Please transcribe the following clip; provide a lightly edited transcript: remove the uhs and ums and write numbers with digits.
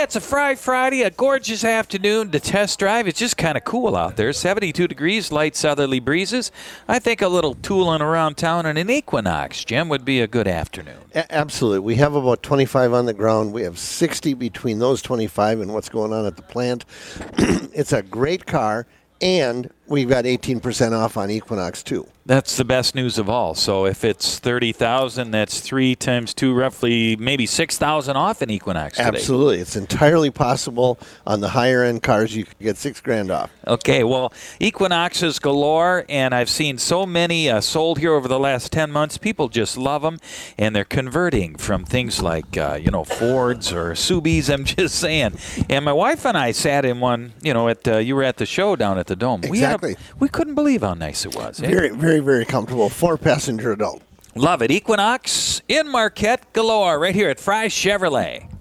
Yeah, it's a Friday, a gorgeous afternoon to test drive. It's just kind of cool out there. 72 degrees, light southerly breezes. I think a little tooling around town in an Equinox, Jim, would be a good afternoon. Absolutely. We have about 25 on the ground. We have 60 between those 25 and what's going on at the plant. It's a great car, and we've got 18% off on Equinox, too. That's the best news of all. So if it's 30,000, that's 3 times 2, roughly maybe 6,000 off an Equinox today. Absolutely. It's entirely possible on the higher-end cars. You could get $6,000 off. Okay, well, Equinoxes galore, and I've seen so many sold here over the last 10 months. People just love them, and they're converting from things like, Fords or Subis, I'm just saying. And my wife and I sat in one, you were at the show down at the Dome. Exactly. We couldn't believe how nice it was. Very, very, very comfortable. 4-passenger adult. Love it. Equinox in Marquette galore right here at Fry Chevrolet.